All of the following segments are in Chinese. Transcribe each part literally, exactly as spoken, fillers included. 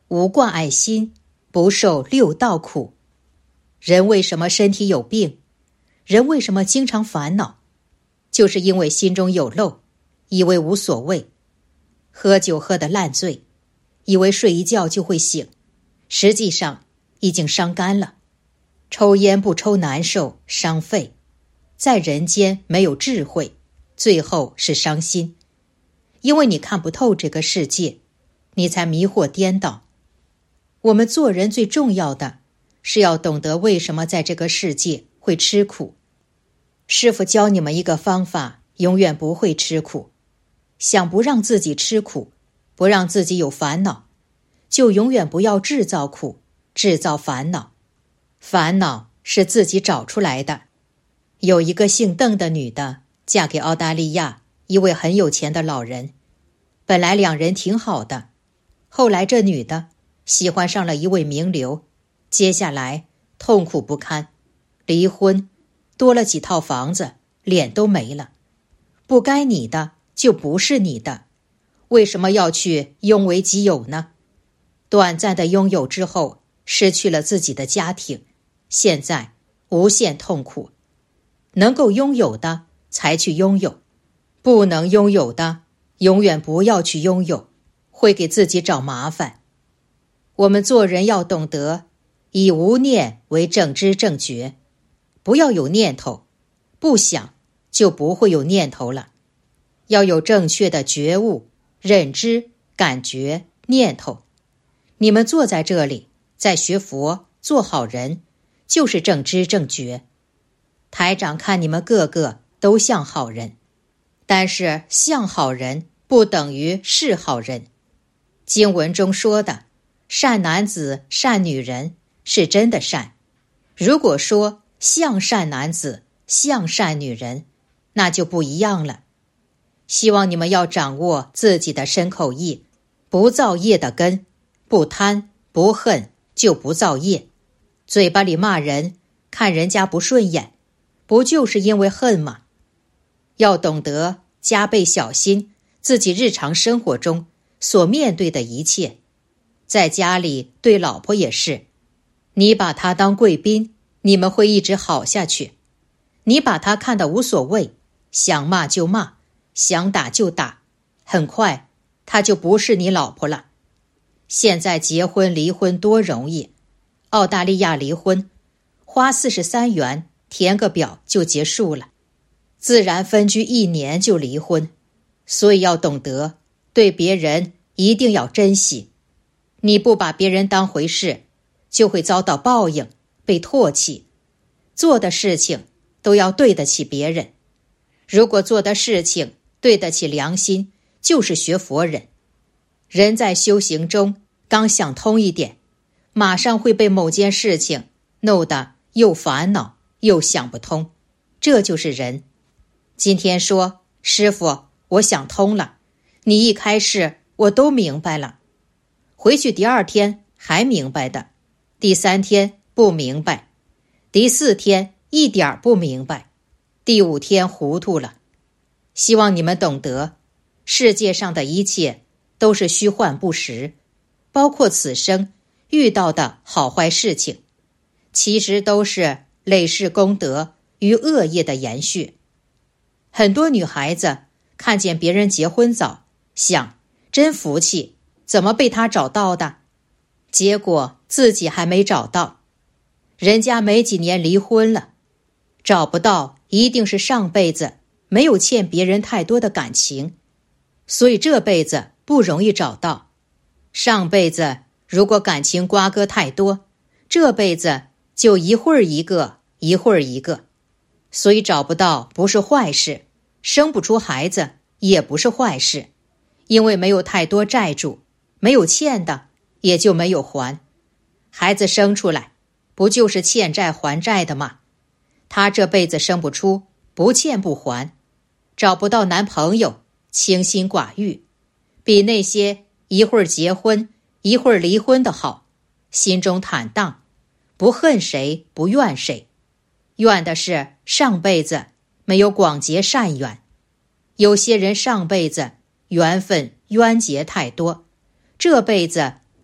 无挂碍心，不受六道苦。人为什么身体有病？人为什么经常烦恼？就是因为心中有漏，以为无所谓。喝酒喝得烂醉，以为睡一觉就会醒，实际上已经伤肝了。抽烟不抽难受，伤肺。在人间没有智慧，最后是伤心。因为你看不透这个世界，你才迷惑颠倒。我们做人最重要的是要懂得为什么在这个世界会吃苦。师父教你们一个方法，永远不会吃苦。想不让自己吃苦，不让自己有烦恼，就永远不要制造苦，制造烦恼。烦恼是自己找出来的。有一个姓邓的女的嫁给澳大利亚一位很有钱的老人，本来两人挺好的，后来这女的喜欢上了一位名流，接下来痛苦不堪，离婚，多了几套房子，脸都没了。不该你的就不是你的，为什么要去拥为己有呢？短暂的拥有之后，失去了自己的家庭，现在无限痛苦。能够拥有的才去拥有，不能拥有的永远不要去拥有，会给自己找麻烦。我们做人要懂得以无念为正知正觉，不要有念头，不想就不会有念头了。要有正确的觉悟、认知、感觉、念头。你们坐在这里，在学佛，做好人，就是正知正觉。台长看你们个个都像好人，但是像好人不等于是好人。经文中说的善男子、善女人是真的善，如果说像善男子、像善女人，那就不一样了。希望你们要掌握自己的身口意，不造业的根，不贪不恨就不造业。嘴巴里骂人，看人家不顺眼，不就是因为恨吗？要懂得加倍小心自己日常生活中所面对的一切。在家里对老婆也是，你把她当贵宾，你们会一直好下去。你把她看得无所谓，想骂就骂，想打就打，很快她就不是你老婆了。现在结婚离婚多容易，澳大利亚离婚花四十三元填个表就结束了，自然分居一年就离婚。所以要懂得对别人一定要珍惜，你不把别人当回事，就会遭到报应，被唾弃。做的事情都要对得起别人，如果做的事情对得起良心，就是学佛人。人在修行中刚想通一点，马上会被某件事情弄得又烦恼又想不通，这就是人。今天说师父我想通了，你一开示我都明白了，回去第二天还明白的，第三天不明白，第四天一点不明白，第五天糊涂了。希望你们懂得，世界上的一切都是虚幻不实，包括此生遇到的好坏事情，其实都是累世功德与恶业的延续。很多女孩子看见别人结婚早，想真福气，怎么被他找到的？结果自己还没找到，人家没几年离婚了。找不到一定是上辈子没有欠别人太多的感情，所以这辈子不容易找到。上辈子如果感情瓜葛太多，这辈子就一会儿一个一会儿一个，所以找不到不是坏事，生不出孩子也不是坏事，因为没有太多债主，没有欠的也就没有还。孩子生出来不就是欠债还债的吗？他这辈子生不出，不欠不还。找不到男朋友，清心寡欲，比那些一会儿结婚一会儿离婚的好。心中坦荡，不恨谁不怨谁，怨的是上辈子没有广结善缘。有些人上辈子缘分冤结太多，这辈子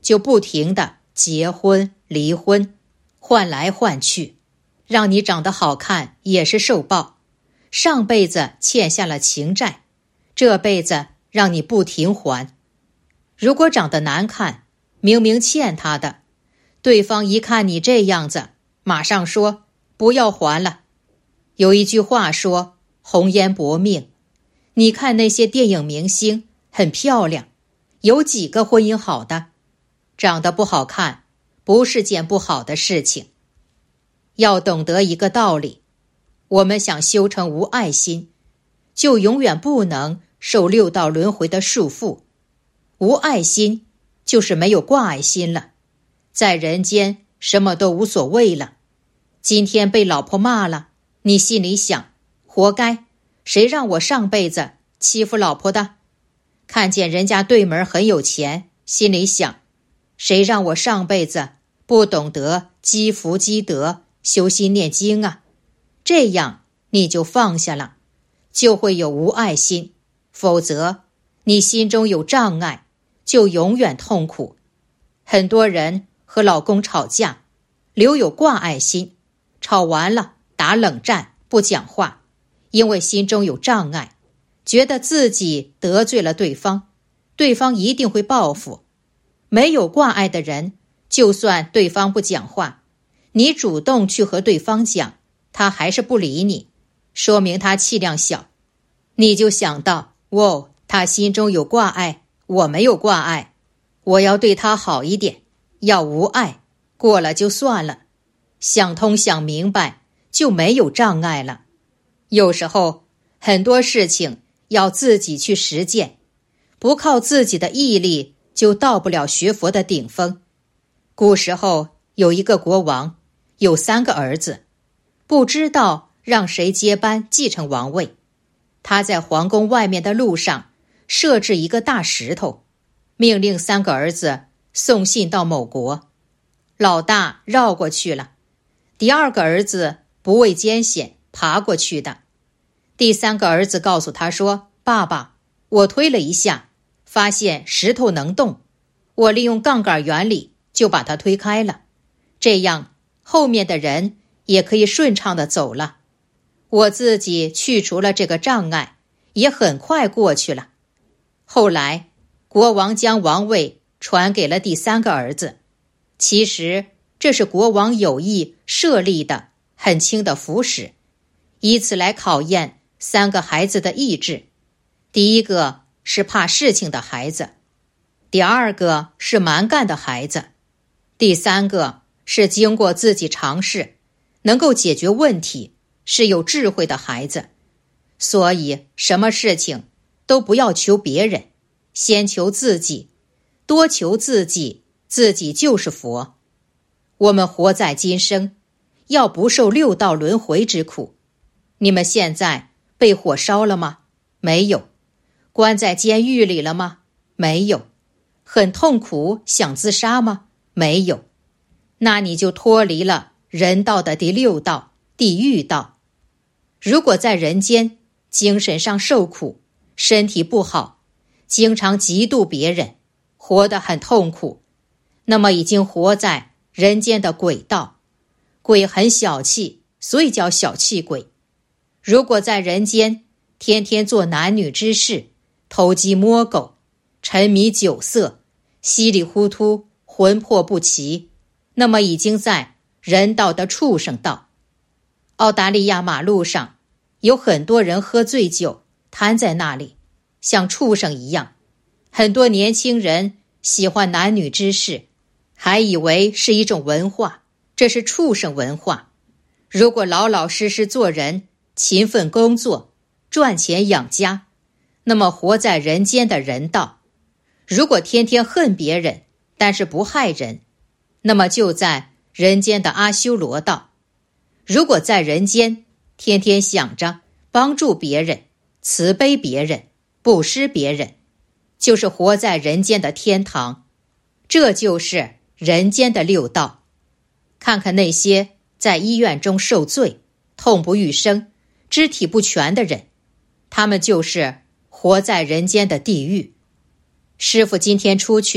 就不停地结婚离婚，换来换去，让你长得好看也是受报。上辈子欠下了情债，这辈子让你不停还。如果长得难看，明明欠他的，对方一看你这样子，马上说不要还了。有一句话说，红颜薄命。你看那些电影明星很漂亮，有几个婚姻好的？长得不好看不是件不好的事情。要懂得一个道理，我们想修成无爱心，就永远不能受六道轮回的束缚。无爱心就是没有挂爱心了，在人间什么都无所谓了。今天被老婆骂了，你心里想，活该，谁让我上辈子欺负老婆的？看见人家对门很有钱，心里想，谁让我上辈子不懂得积福积德，修心念经啊？这样你就放下了，就会有无爱心。否则你心中有障碍，就永远痛苦。很多人和老公吵架，留有挂爱心，吵完了打冷战不讲话，因为心中有障碍，觉得自己得罪了对方，对方一定会报复。没有挂爱的人，就算对方不讲话，你主动去和对方讲，他还是不理你，说明他气量小。你就想到，哇，他心中有挂爱，我没有挂爱，我要对他好一点，要无爱，过了就算了。想通想明白，就没有障碍了。有时候很多事情要自己去实践，不靠自己的毅力就到不了学佛的顶峰。古时候有一个国王，有三个儿子，不知道让谁接班继承王位。他在皇宫外面的路上设置一个大石头，命令三个儿子送信到某国。老大绕过去了，第二个儿子不畏艰险爬过去的。第三个儿子告诉他说，爸爸，我推了一下，发现石头能动，我利用杠杆原理就把它推开了，这样后面的人也可以顺畅地走了。我自己去除了这个障碍，也很快过去了。后来国王将王位传给了第三个儿子，其实这是国王有意设立的很轻的符使，以此来考验三个孩子的意志。第一个是怕事情的孩子，第二个是蛮干的孩子，第三个是经过自己尝试能够解决问题，是有智慧的孩子。所以什么事情都不要求别人，先求自己，多求自己，自己就是佛。我们活在今生，要不受六道轮回之苦。你们现在被火烧了吗？没有。关在监狱里了吗？没有。很痛苦，想自杀吗？没有。那你就脱离了人道的第六道，地狱道。如果在人间精神上受苦，身体不好，经常嫉妒别人，活得很痛苦，那么已经活在人间的鬼道。鬼很小气，所以叫小气鬼。如果在人间天天做男女之事，偷鸡摸狗，沉迷酒色，稀里糊涂，魂魄不齐，那么已经在人道的畜生道。澳大利亚马路上有很多人喝醉酒瘫在那里，像畜生一样。很多年轻人喜欢男女之事，还以为是一种文化，这是畜生文化。如果老老实实做人，勤奋工作，赚钱养家，那么活在人间的人道。如果天天恨别人，但是不害人，那么就在人间的阿修罗道。如果在人间天天想着帮助别人，慈悲别人，布施别人，就是活在人间的天堂。这就是人间的六道。看看那些在医院中受罪，痛不欲生，肢体不全的人，他们就是活在人间的地狱。师父今天出去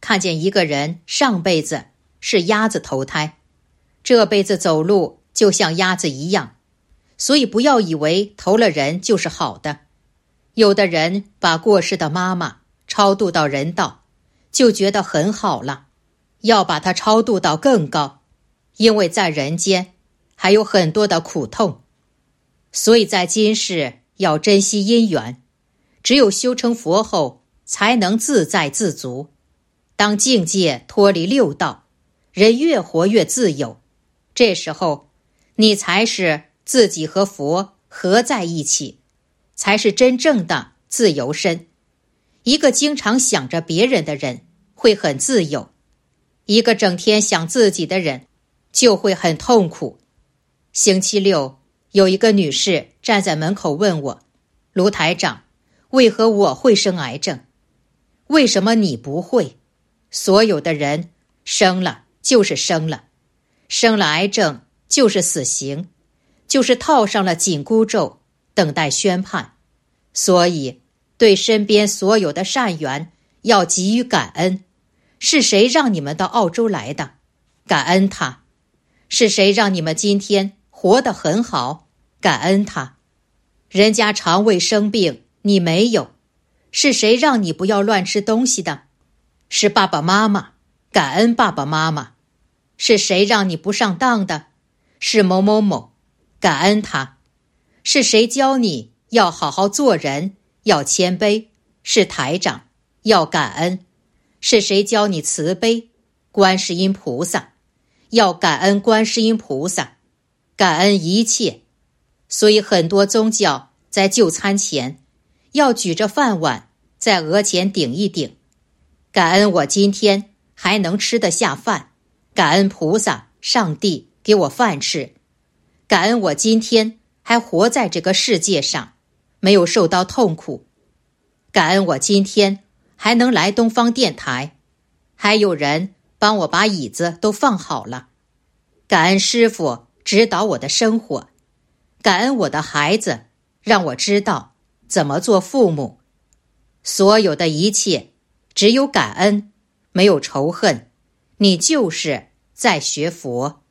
看见一个人上辈子是鸭子投胎，这辈子走路就像鸭子一样，所以不要以为投了人就是好的。有的人把过世的妈妈超度到人道，就觉得很好了，要把它超度到更高，因为在人间还有很多的苦痛。所以在今世要珍惜姻缘，只有修成佛后才能自在自足。当境界脱离六道，人越活越自由，这时候你才是自己和佛合在一起，才是真正的自由身。一个经常想着别人的人会很自由，一个整天想自己的人就会很痛苦。星期六有一个女士站在门口问我，卢台长，为何我会生癌症？为什么你不会？所有的人生了就是生了，生了癌症就是死刑，就是套上了紧箍咒，等待宣判。所以对身边所有的善缘要给予感恩。是谁让你们到澳洲来的？感恩他。是谁让你们今天活得很好？感恩他。人家肠胃生病，你没有。是谁让你不要乱吃东西的？是爸爸妈妈，感恩爸爸妈妈。是谁让你不上当的？是某某某，感恩他。是谁教你要好好做人，要谦卑？是台长，要感恩。是谁教你慈悲？观世音菩萨，要感恩观世音菩萨，感恩一切。所以很多宗教在就餐前要举着饭碗在额前顶一顶，感恩我今天还能吃得下饭，感恩菩萨上帝给我饭吃，感恩我今天还活在这个世界上，没有受到痛苦，感恩我今天还能来东方电台，还有人帮我把椅子都放好了，感恩师父指导我的生活，感恩我的孩子让我知道怎么做父母。所有的一切只有感恩，没有仇恨，你就是在学佛。